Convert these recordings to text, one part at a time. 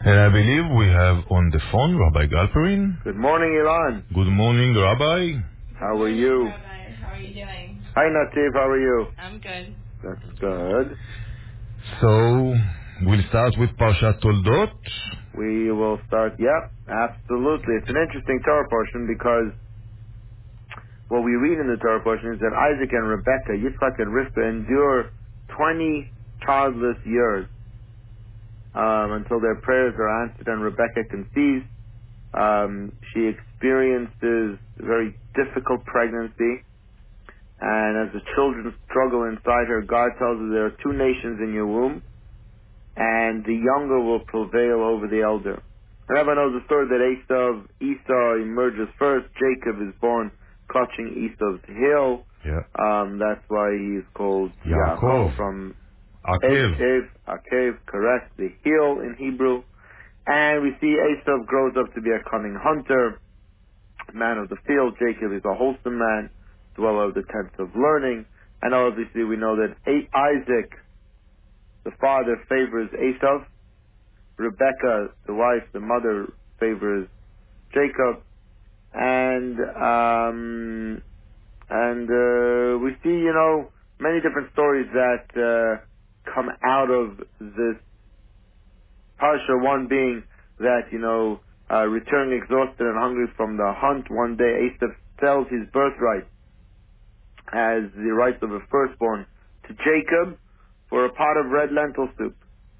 And I believe we have on the phone Rabbi Galperin. Good morning, Ilan. Good morning, Rabbi. How are Morning, you? Rabbi. How are you doing? Hi, Nativ. How are you? I'm good. That's good. So, we'll start with Parshat Toldot. We will start. Yep, absolutely. It's an interesting Torah portion because what we read in the Torah portion is that Isaac and Rebekah, Yitzchak and Rivka endure 20 childless years until their prayers are answered and Rebekah conceives. She experiences a very difficult pregnancy, and as the children struggle inside her, God tells her there are two nations in your womb, and the younger will prevail over the elder. Everyone knows the story that Esau emerges first. Jacob is born clutching Esau's heel. Yeah. That's why he is called Yaakov. Yaakov from Akev. Akev, correct, the heel in Hebrew. And we see Esau grows up to be a cunning hunter, man of the field. Jacob is a wholesome man, dweller of the tents of learning. And obviously we know that Isaac, the father, favors Esau. Rebekah, the wife, the mother, favors Jacob. And we see, many different stories that come out of this parsha. One being that, returning exhausted and hungry from the hunt, one day Esau sells his birthright as the rights of a firstborn to Jacob for a pot of red lentil soup.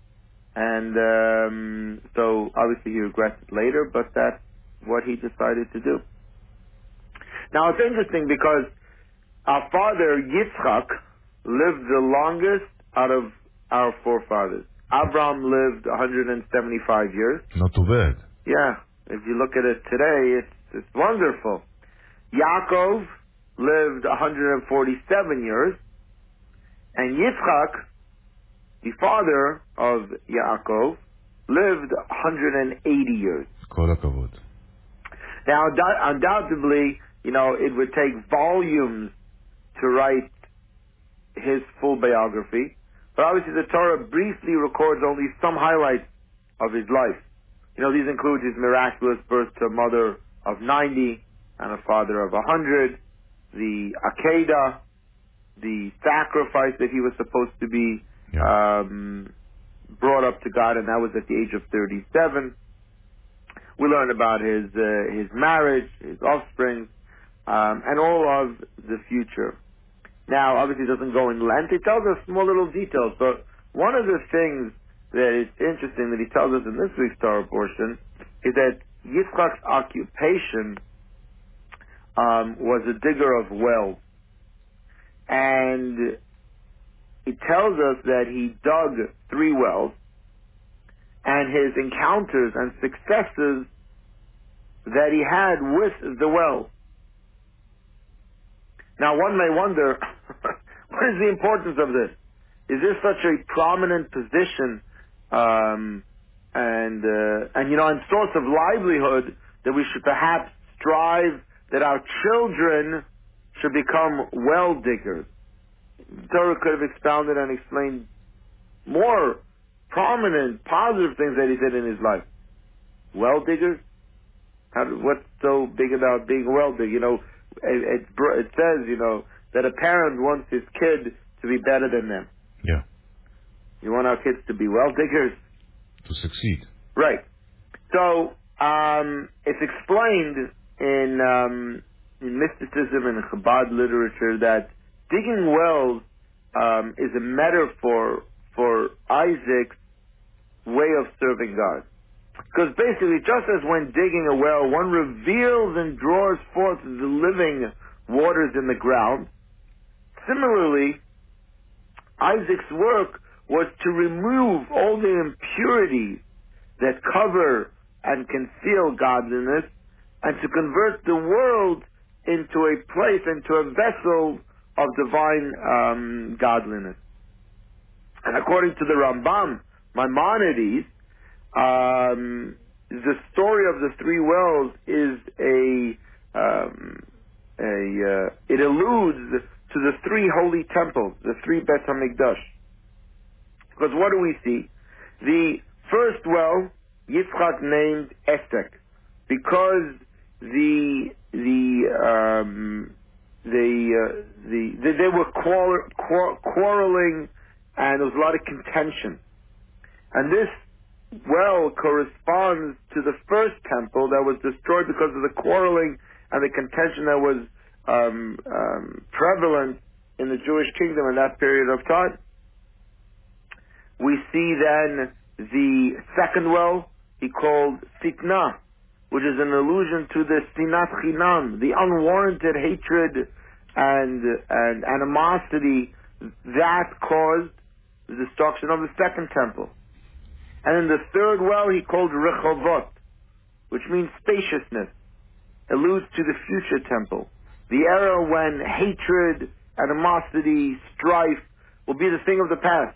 And so obviously he regrets it later, but that's what he decided to do. Now it's interesting because our father Yitzchak lived the longest out of our forefathers. Abraham lived 175 years. Not too bad. Yeah, if you look at it today, it's wonderful. Yaakov lived 147 years, and Yitzchak, the father of Yaakov, lived 180 years. Kol hakavod. Now, undoubtedly, it would take volumes to write his full biography, but obviously the Torah briefly records only some highlights of his life. These include his miraculous birth to a mother of 90 and a father of 100, the Akedah, the sacrifice that he was supposed to be brought up to God, and that was at the age of 37. We learn about his marriage, his offspring, and all of the future. Now, obviously it doesn't go in length. It tells us small little details, but one of the things that is interesting that he tells us in this week's Torah portion is that Yitzchak's occupation was a digger of wells. And it tells us that he dug 3 wells, and his encounters and successes that he had with the wells. Now one may wonder, what is the importance of this? Is this such a prominent position and source of livelihood that we should perhaps strive that our children should become well diggers? The Torah could have expounded and explained more prominent, positive things that he did in his life. Well diggers? What's so big about being a well digger? It says, that a parent wants his kid to be better than them. Yeah. You want our kids to be well diggers? To succeed. Right. So, it's explained in mysticism and Chabad literature that digging wells is a metaphor for Isaac's way of serving God. Because basically, just as when digging a well, one reveals and draws forth the living waters in the ground, similarly, Isaac's work was to remove all the impurities that cover and conceal godliness, and to convert the world into a place, into a vessel of divine godliness. And according to the Rambam, Maimonides, the story of the 3 wells is it alludes to the 3 holy temples, the 3 Bet HaMikdash. Because what do we see? The first well Yitzchak named Esek because they were quarreling, and there was a lot of contention. And this well corresponds to the first temple that was destroyed because of the quarreling and the contention that was prevalent in the Jewish kingdom in that period of time. We see then the second well he called Sitna, which is an allusion to the Sinat Chinam, the unwarranted hatred and animosity that caused the destruction of the second temple. And in the third well he called Rechovot, which means spaciousness, alludes to the future temple, the era when hatred, animosity, strife will be the thing of the past.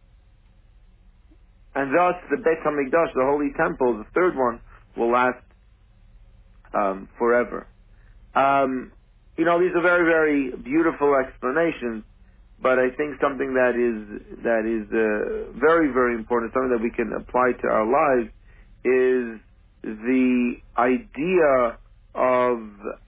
And thus the Beit HaMikdash, the Holy Temple, the third one, will last forever. These are very, very beautiful explanations, but I think something that is very, very important, something that we can apply to our lives, is the idea of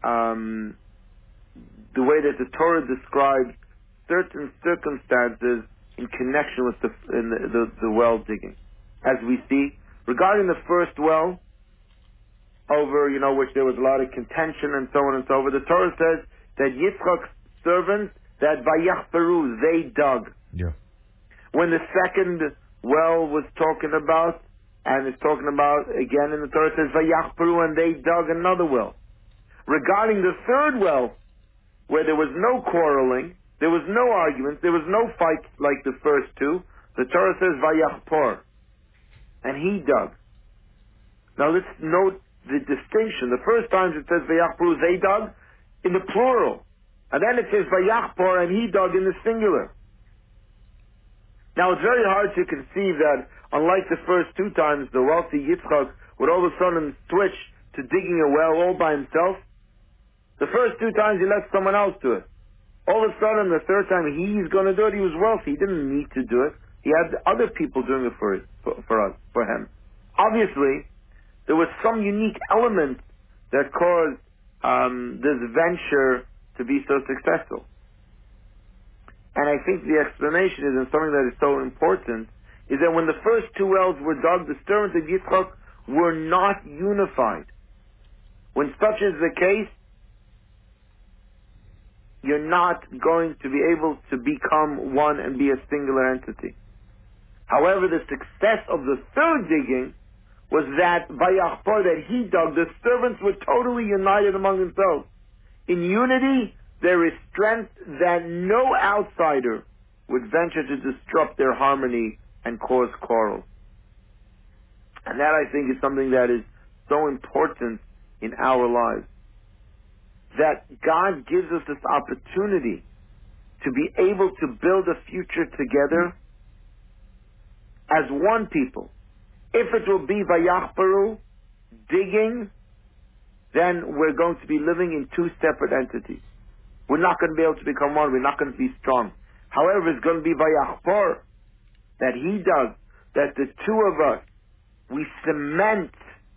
the way that the Torah describes certain circumstances in connection with the well digging. As we see, regarding the first well, over, which there was a lot of contention and so on and so forth, the Torah says that Yitzchak's servants, that Vayachperu, they dug. Yeah. When the second well was talking about, and it's talking about, again in the Torah, it says Vayachperu, and they dug another well. Regarding the third well, where there was no quarreling, there was no arguments, there was no fight like the first two, the Torah says Vayachpor, and he dug. Now let's note the distinction. The first time it says Vayachpor, they dug, in the plural. And then it says Vayachpor, and he dug in the singular. Now it's very hard to conceive that, unlike the first two times, the wealthy Yitzchak would all of a sudden switch to digging a well all by himself. The first two times he let someone else do it. All of a sudden, the third time he's going to do it, he was wealthy. He didn't need to do it. He had other people doing it for him. Obviously, there was some unique element that caused this venture to be so successful. And I think the explanation is, and something that is so important, is that when the first two wells were dug, the servants of Yitzchak were not unified. When such is the case, you're not going to be able to become one and be a singular entity. However, the success of the third digging was that Vayachpor, that he dug, the servants were totally united among themselves. In unity, there is strength that no outsider would venture to disrupt their harmony and cause quarrels. And that, I think, is something that is so important in our lives. That God gives us this opportunity to be able to build a future together as one people. If it will be Vayachperu, digging, then we're going to be living in two separate entities. We're not going to be able to become one. We're not going to be strong. However, it's going to be Vayachpor, that he does, that the two of us, we cement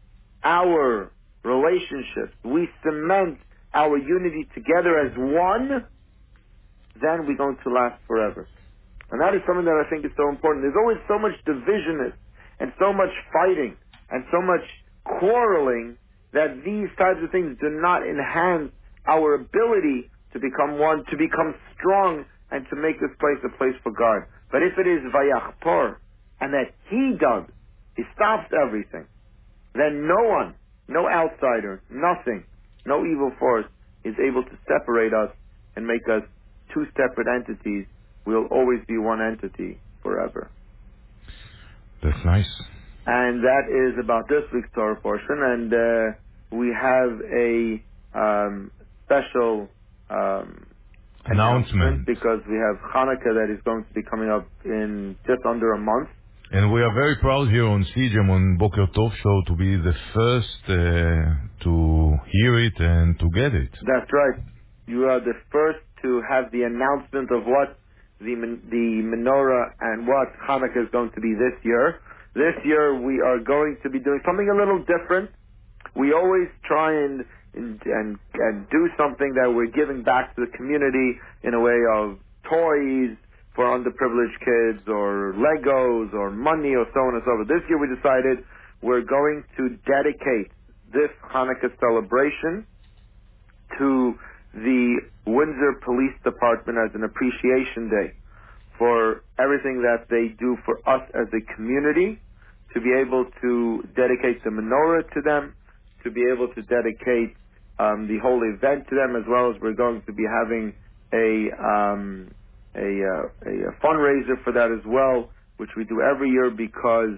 our relationships, we cement our unity together as one, then we're going to last forever. And that is something that I think is so important. There's always so much division and so much fighting and so much quarreling that these types of things do not enhance our ability to become one, to become strong, and to make this place a place for God. But if it is Vayachpor, and that he does, he stops everything, then no one, no outsider, nothing, no evil force is able to separate us and make us two separate entities. We'll always be one entity forever. That's nice. And that is about this week's Torah portion. And we have a special announcement because we have Hanukkah that is going to be coming up in just under a month. And we are very proud here on CJM on Boker Tov Show to be the first to hear it and to get it. That's right. You are the first to have the announcement of what the menorah and what Hanukkah is going to be this year. This year we are going to be doing something a little different. We always try and do something that we're giving back to the community in a way of toys for underprivileged kids or Legos or money or so on and so forth. This year we decided we're going to dedicate this Hanukkah celebration to the Windsor Police Department as an appreciation day for everything that they do for us as a community, to be able to dedicate the menorah to them, to be able to dedicate the whole event to them, as well as we're going to be having a fundraiser for that as well, which we do every year because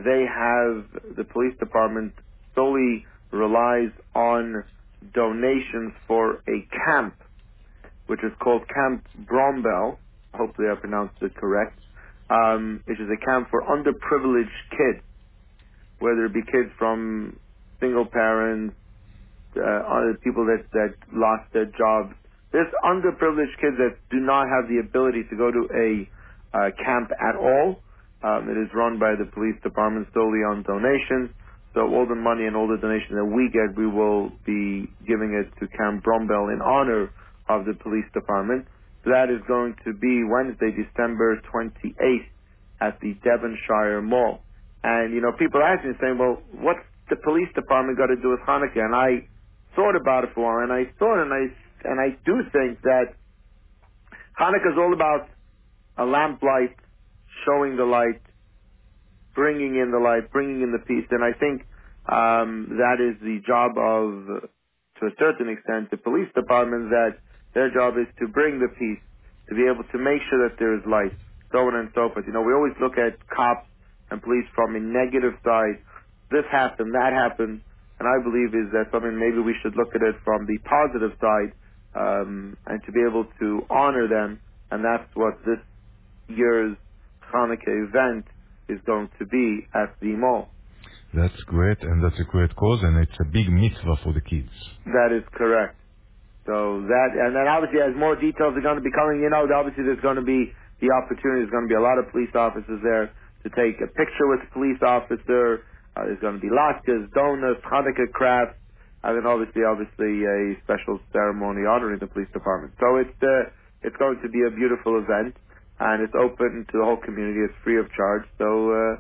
the police department solely relies on donations for a camp, which is called Camp Brombell. Hopefully I pronounced it correct. Which is a camp for underprivileged kids, whether it be kids from single parents, other people that lost their jobs. There's underprivileged kids that do not have the ability to go to a camp at all. It is run by the police department solely on donations. So all the money and all the donations that we get, we will be giving it to Camp Brombell in honor of the police department. So that is going to be Wednesday, December 28th at the Devonshire Mall. And, people ask me saying, well, what's the police department got to do with Hanukkah? And I thought about it for a while, and I thought, and I do think that Hanukkah is all about a lamplight, showing the light, bringing in the light, bringing in the peace. And I think that is the job of, to a certain extent, the police department, that their job is to bring the peace, to be able to make sure that there is light, so on and so forth. We always look at cops and police from a negative side. This happened, that happened, and I believe is that something maybe we should look at it from the positive side, and to be able to honor them, and that's what this year's Hanukkah event is going to be at the mall. That's great, and that's a great cause, and it's a big mitzvah for the kids. That is correct. So that, and then obviously as more details are going to be coming, obviously there's going to be the opportunity, there's going to be a lot of police officers there to take a picture with the police officer. There's going to be latkes, donuts, Hanukkah crafts, and then obviously a special ceremony honoring the police department. So it's going to be a beautiful event, and it's open to the whole community. It's free of charge. So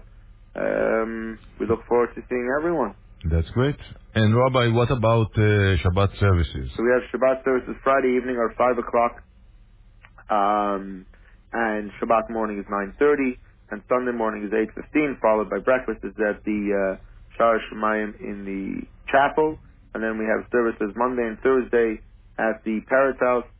we look forward to seeing everyone. That's great. And Rabbi, what about Shabbat services? So we have Shabbat services Friday evening are 5 o'clock, and Shabbat morning is 9:30, and Sunday morning is 8:15, followed by breakfast is at the Shara Shemayim in the chapel, and then we have services Monday and Thursday at the Parrot House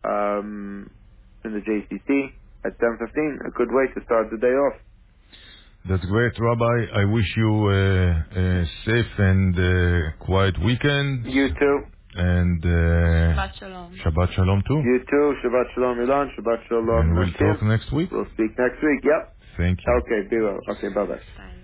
in the JCC at 10:15. A good way to start the day off. That's great, Rabbi. I wish you a safe and quiet weekend. You too. And Shabbat Shalom. Shabbat Shalom too. You too. Shabbat Shalom, Ilan. Shabbat Shalom. And we'll talk next week. We'll speak next week. Yep. Thank you. Okay, be well. Okay, bye-bye. Bye.